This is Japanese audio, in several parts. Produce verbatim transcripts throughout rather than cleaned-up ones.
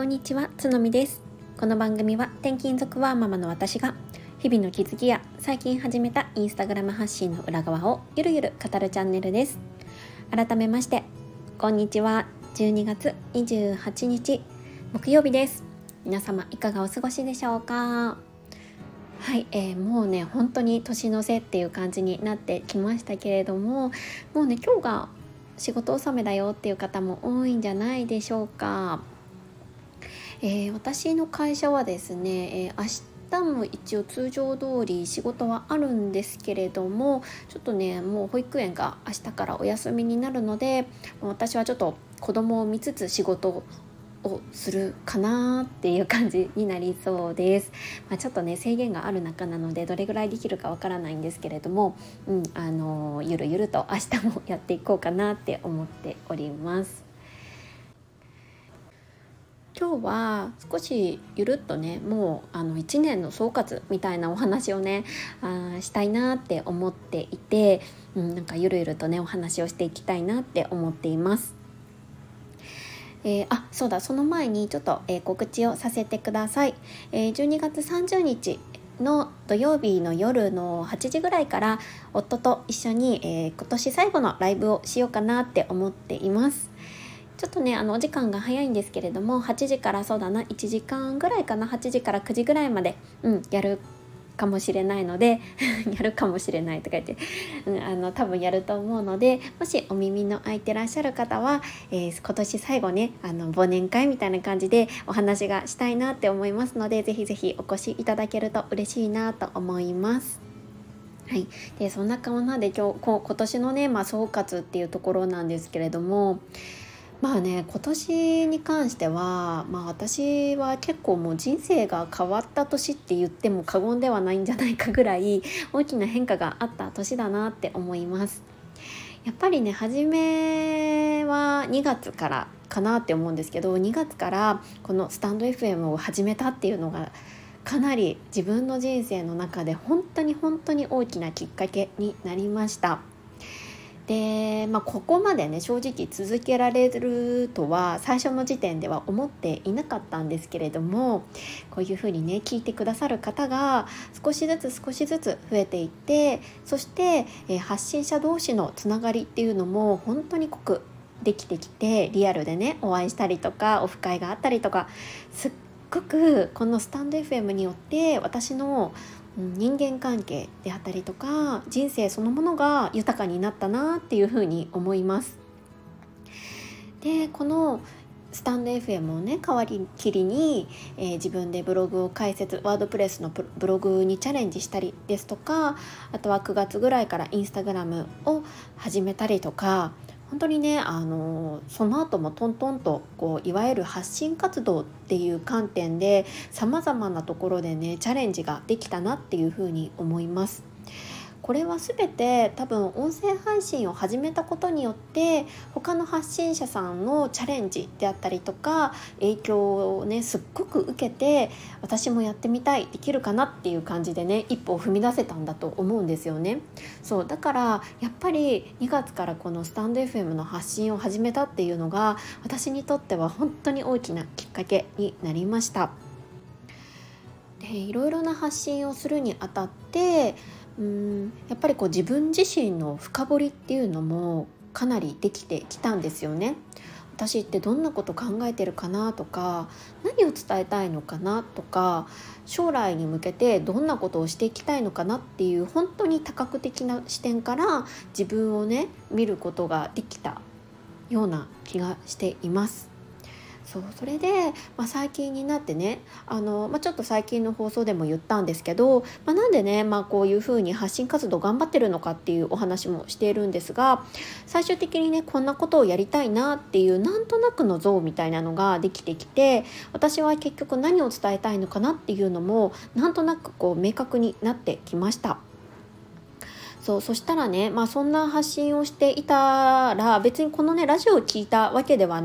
にちは、つのみです。この番組は転勤族ワーママの私が日々の気づきや最近始めたインスタグラム発信の裏側をゆるゆる語るチャンネルです。改めましてこんにちは。じゅうにがつにじゅうはちにち木曜日です。皆様いかがお過ごしでしょうか。はい、えー、もうね本当に年の瀬っていう感じになってきましたけれども、もうね今日が仕事納めだよっていう方も多いんじゃないでしょうか。えー、私の会社はですね、えー、明日も一応通常通り仕事はあるんですけれども、ちょっとねもう保育園が明日からお休みになるので、私はちょっと子供を見つつ仕事をするかなっていう感じになりそうです。まあ、ちょっとね制限がある中なのでどれぐらいできるかわからないんですけれども、うん、あのゆるゆると明日もやっていこうかなって思っております。今日は少しゆるっとねもうあのいちねんの総括みたいなお話をねあしたいなって思っていて、うん、なんかゆるゆるとねお話をしていきたいなって思っています。えー、あそうだその前にちょっと、えー、告知をさせてください。えー、じゅうにがつさんじゅうにちの土曜日の夜のはちじぐらいから夫と一緒に、えー、今年最後のライブをしようかなって思っています。ちょっとねあのお時間が早いんですけれども、はちじからそうだないちじかんぐらいかな、はちじからくじぐらいまで、うん、やるかもしれないのでやるかもしれないとか言って、うん、あの多分やると思うので、もしお耳の空いてらっしゃる方は、えー、今年最後ねあの忘年会みたいな感じでお話がしたいなって思いますので、ぜひぜひお越しいただけると嬉しいなと思います。はい、でそんなこんなで今日こ今年のね、まあ、総括っていうところなんですけれども、まあね今年に関しては、まあ、私は結構もう人生が変わった年って言っても過言ではないんじゃないかぐらい大きな変化があった年だなって思います。やっぱりね初めはにがつからかなって思うんですけど、にがつからこのスタンド エフエム を始めたっていうのがかなり自分の人生の中で本当に本当に大きなきっかけになりました。で、まあ、ここまでね正直続けられるとは最初の時点では思っていなかったんですけれども、こういうふうにね聞いてくださる方が少しずつ少しずつ増えていって、そして、えー、発信者同士のつながりっていうのも本当に濃くできてきて、リアルでねお会いしたりとかオフ会があったりとか、すっごくこのスタンド エフエム によって私の人間関係であったりとか人生そのものが豊かになったなっていうふうに思います。でこのスタンド エフエム をね代わりきりに、えー、自分でブログを開設、ワードプレスのブログにチャレンジしたりですとか、あとはくがつぐらいからインスタグラムを始めたりとか、本当にねあのその後もトントンとこういわゆる発信活動っていう観点でさまざまなところでねチャレンジができたなっていうふうに思います。これは全て多分音声配信を始めたことによって他の発信者さんのチャレンジであったりとか影響をねすっごく受けて、私もやってみたい、できるかなっていう感じでね一歩を踏み出せたんだと思うんですよね。そうだからやっぱりにがつからこのスタンド エフエム の発信を始めたっていうのが私にとっては本当に大きなきっかけになりました。でいろいろな発信をするにあたってうーんやっぱりこう自分自身の深掘りっていうのもかなりできてきたんですよね。私ってどんなこと考えてるかなとか、何を伝えたいのかなとか、将来に向けてどんなことをしていきたいのかなっていう本当に多角的な視点から自分をね見ることができたような気がしています。そうそれで、まあ、最近になってねあの、まあ、ちょっと最近の放送でも言ったんですけど、まあ、なんでね、まあ、こういうふうに発信活動頑張ってるのかっていうお話もしているんですが、最終的にねこんなことをやりたいなっていうなんとなくの像みたいなのができてきて、私は結局何を伝えたいのかなっていうのもなんとなくこう明確になってきました。そうそしたらね、まあ、そんな発信をしていたら別にこのねラジオを聞いたわけではない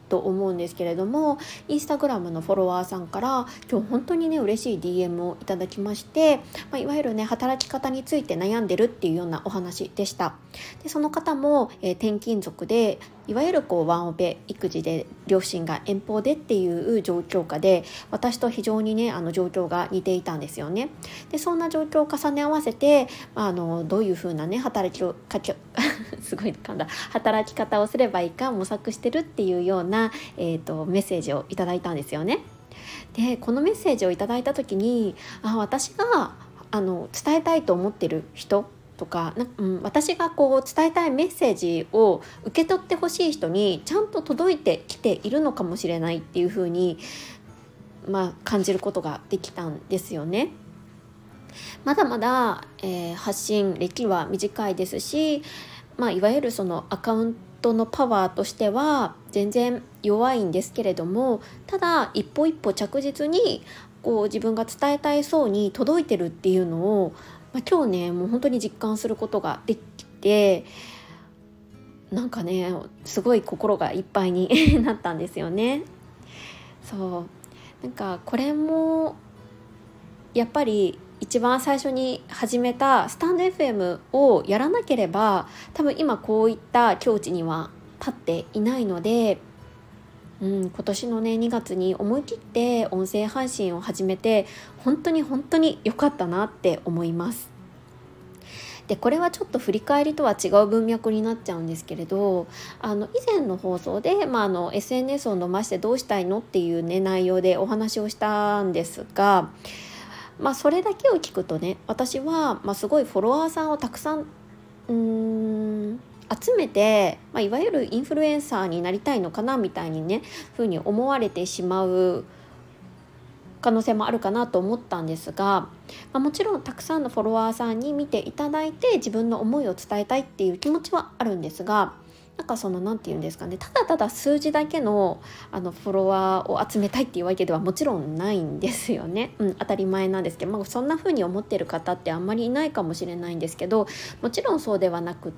と思うんですけれども、インスタグラムのフォロワーさんから今日本当にね嬉しい ディーエム をいただきまして、まあ、いわゆるね働き方について悩んでるっていうようなお話でした。でその方も、えー、転勤族で、いわゆるこうワンオペ育児で両親が遠方でっていう状況下で、私と非常にねあの状況が似ていたんですよね。でそんな状況を重ね合わせて、あのどういう風なね働きをかけすごい噛んだ働き方をすればいいか模索してるっていうような、えーと、メッセージをいただいたんですよね。でこのメッセージをいただいた時に、あ私があの伝えたいと思ってる人とかな、うん、私がこう伝えたいメッセージを受け取ってほしい人にちゃんと届いてきているのかもしれないっていう風に、まあ、感じることができたんですよね。まだまだ、えー、発信歴は短いですし、まあ、いわゆるそのアカウントのパワーとしては全然弱いんですけれども、ただ一歩一歩着実にこう自分が伝えたいそうに届いてるっていうのを、まあ、今日ねもう本当に実感することができて、なんかねすごい心がいっぱいになったんですよね。そうなんかこれもやっぱり一番最初に始めたスタンド エフエム をやらなければ、多分今こういった境地には立っていないので、うん、今年のねにがつに思い切って音声配信を始めて本当に本当に良かったなって思います。でこれはちょっと振り返りとは違う文脈になっちゃうんですけれど、あの以前の放送で、まあ、あの エスエヌエス を伸ばしてどうしたいのっていう、ね、内容でお話をしたんですが、まあ、それだけを聞くとね、私は、まあ、すごいフォロワーさんをたくさんうーん集めて、まあ、いわゆるインフルエンサーになりたいのかなみたいにねふうに思われてしまう可能性もあるかなと思ったんですが、まあ、もちろんたくさんのフォロワーさんに見ていただいて自分の思いを伝えたいっていう気持ちはあるんですが、なんかそのなんて言うんですかね、ただただ数字だけのあのフォロワーを集めたいっていうわけではもちろんないんですよね、うん、当たり前なんですけど、まあ、そんな風に思ってる方ってあんまりいないかもしれないんですけど、もちろんそうではなくって、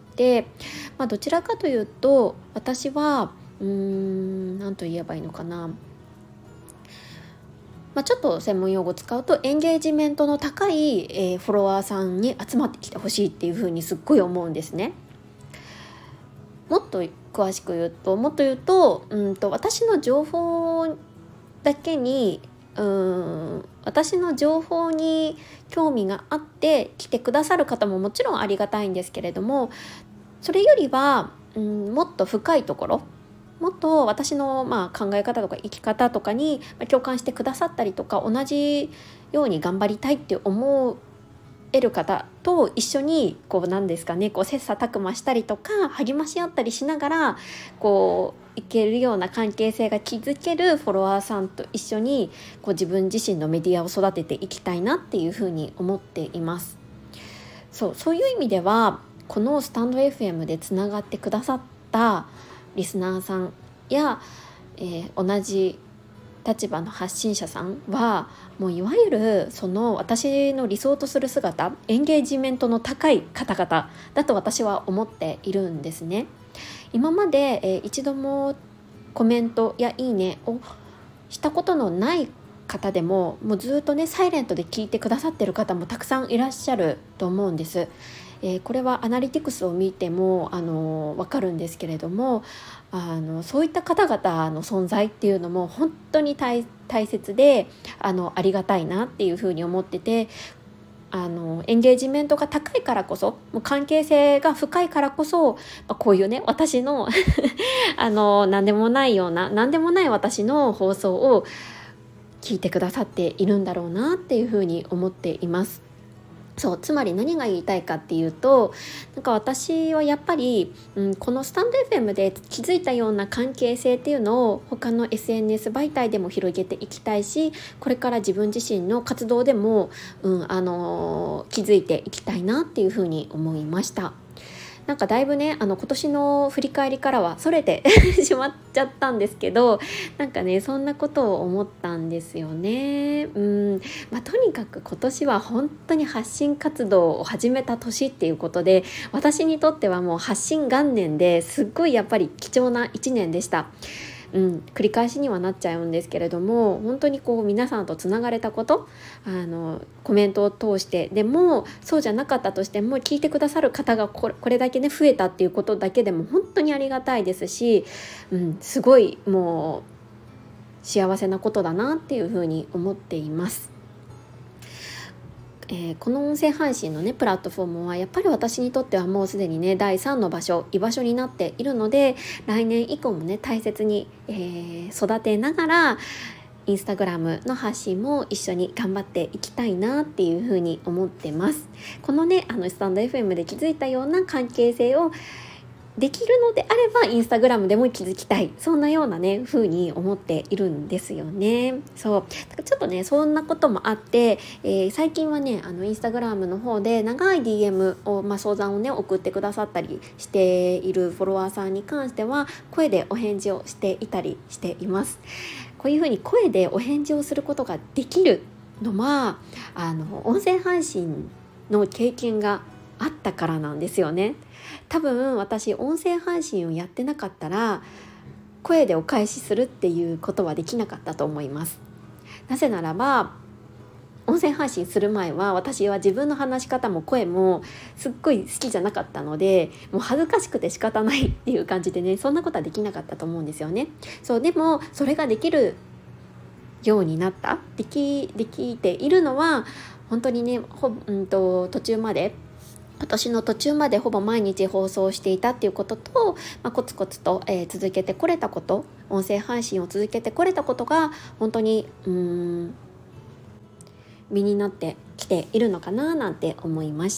まあ、どちらかというと私はうーんなんと言えばいいのかな、まあ、ちょっと専門用語を使うとエンゲージメントの高い、えー、フォロワーさんに集まってきてほしいっていう風にすっごい思うんですね。もっと詳しく言うともっと言うと、うんと私の情報だけにうん私の情報に興味があって来てくださる方ももちろんありがたいんですけれども、それよりは、うん、もっと深いところ、もっと私の、まあ、考え方とか生き方とかに共感してくださったりとか、同じように頑張りたいって思える方と一緒にこうなんですかね、こう切磋琢磨したりとか励まし合ったりしながらこういけるような関係性が築けるフォロワーさんと一緒にこう自分自身のメディアを育てていきたいなっていうふうに思っています。そう、そういう意味ではこのスタンド エフエム でつながってくださったリスナーさんや、えー、同じ立場の発信者さんはもういわゆるその私の理想とする姿、エンゲージメントの高い方々だと私は思っているんですね。今まで、えー、一度もコメントやいいねをしたことのない方でももうずっとねサイレントで聞いてくださってる方もたくさんいらっしゃると思うんです。えー、これはアナリティクスを見てもあの分かるんですけれども、あのそういった方々の存在っていうのも本当に 大, 大切で あのありがたいなっていうふうに思ってて、あのエンゲージメントが高いからこそ、もう関係性が深いからこそ、こういうね私のあの何でもないような何でもない私の放送を聞いてくださっているんだろうなっていうふうに思っています。そう、つまり何が言いたいかっていうと、なんか私はやっぱり、うん、このスタンド エフエム で築いたような関係性っていうのを他の エスエヌエス 媒体でも広げていきたいし、これから自分自身の活動でも、うん、あの築いていきたいなっていうふうに思いました。なんかだいぶねあの今年の振り返りからはそれてしまっちゃったんですけど、なんかねそんなことを思ったんですよね。うん、まあ、とにかく今年は本当に発信活動を始めた年っていうことで、私にとってはもう発信元年ですっごいやっぱり貴重ないちねんでした。 うん、繰り返しにはなっちゃうんですけれども、本当にこう皆さんとつながれたこと、あのコメントを通してでも、そうじゃなかったとしても聞いてくださる方がこれ、これだけね増えたっていうことだけでも本当にありがたいですし、うん、すごいもう幸せなことだなっていうふうに思っています。えー、この音声配信のねプラットフォームはやっぱり私にとってはもうすでにねだいさんの場所、居場所になっているので、来年以降もね大切に、えー、育てながらインスタグラムの発信も一緒に頑張っていきたいなっていうふうに思ってます。このねあのスタンド エフエム で築いたような関係性をできるのであればインスタグラムでも気づきたい、そんなようなね風に思っているんですよね。そうだからちょっとねそんなこともあって、えー、最近はねあのインスタグラムの方で長い ディーエム を、まあ、相談をね送ってくださったりしているフォロワーさんに関しては声でお返事をしていたりしています。こういう風に声でお返事をすることができるのはあの音声配信の経験があったからなんですよね。多分私音声配信をやってなかったら声でお返しするっていうことはできなかったと思います。なぜならば音声配信する前は私は自分の話し方も声もすっごい好きじゃなかったので、もう恥ずかしくて仕方ないっていう感じでねそんなことはできなかったと思うんですよね。そうでもそれができるようになったできできているのは本当にねほ、うんと、途中まで今年の途中までほぼ毎日放送していたっていうことと、まあ、コツコツと、えー、続けてこれたこと、音声配信を続けてこれたことが本当にうーん身になってきているのかななんて思いました。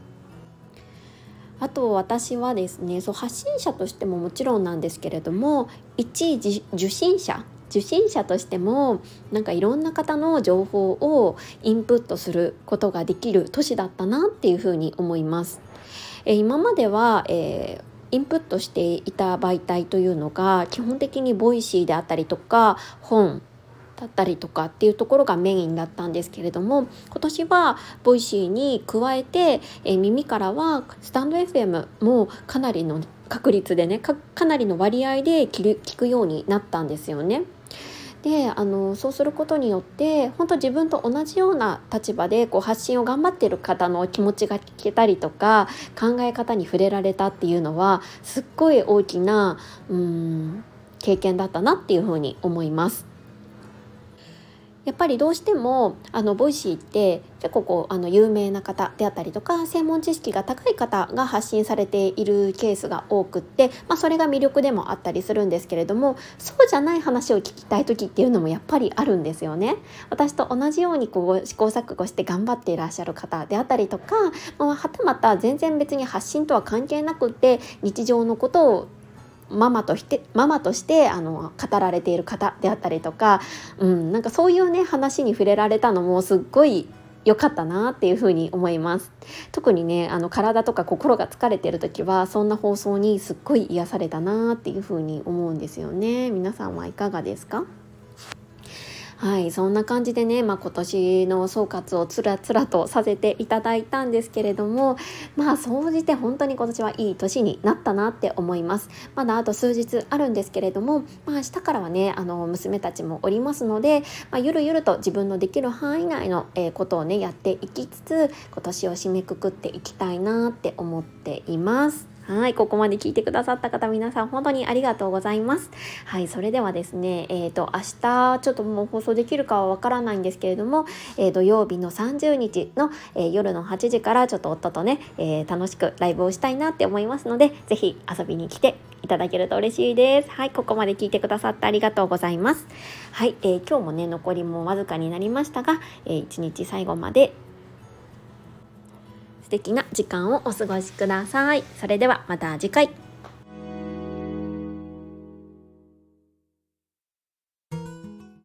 あと私はですね、そう発信者としてももちろんなんですけれども、一受信者受信者としてもなんかいろんな方の情報をインプットすることができる年だったなっていうふうに思います。えー、今までは、えー、インプットしていた媒体というのが基本的にボイシーであったりとか本だったりとかっていうところがメインだったんですけれども、今年はボイシーに加えて、えー、耳からはスタンド エフエム もかなりの確率でね か, かなりの割合で聞く、聞くようになったんですよね。であのそうすることによって本当自分と同じような立場でこう発信を頑張っている方の気持ちが聞けたりとか考え方に触れられたっていうのはすっごい大きなうーん経験だったなっていうふうに思います。やっぱりどうしてもあのボイシーって結構こうあの有名な方であったりとか専門知識が高い方が発信されているケースが多くって、まあ、それが魅力でもあったりするんですけれども、そうじゃない話を聞きたい時っていうのもやっぱりあるんですよね。私と同じようにこう試行錯誤して頑張っていらっしゃる方であったりとか、まあ、はたまた全然別に発信とは関係なくって日常のことをママとしてママとしてあの語られている方であったりとか、うん、なんかそういうね話に触れられたのもすっごい良かったなっていうふうに思います。特にねあの体とか心が疲れている時はそんな放送にすっごい癒されたなっていうふうに思うんですよね。皆さんはいかがですか？はい、そんな感じでね、まあ、今年の総括をつらつらとさせていただいたんですけれども、まあ総じて本当に今年はいい年になったなって思います。まだあと数日あるんですけれども、まあ、明日からはねあの娘たちもおりますので、まあ、ゆるゆると自分のできる範囲内の、えー、ことをねやっていきつつ今年を締めくくっていきたいなって思っています。はい、ここまで聞いてくださった方皆さん本当にありがとうございます。はい、それではですね、えーと明日ちょっともう放送できるかはわからないんですけれども、えー、土曜日のさんじゅうにちの、えー、夜のはちじからちょっと夫とね、えー、楽しくライブをしたいなって思いますので、ぜひ遊びに来ていただけると嬉しいです。はい、ここまで聞いてくださってありがとうございます。はい、えー、今日もね残りもわずかになりましたが、えー、一日最後まで素敵な時間をお過ごしください。それではまた次回。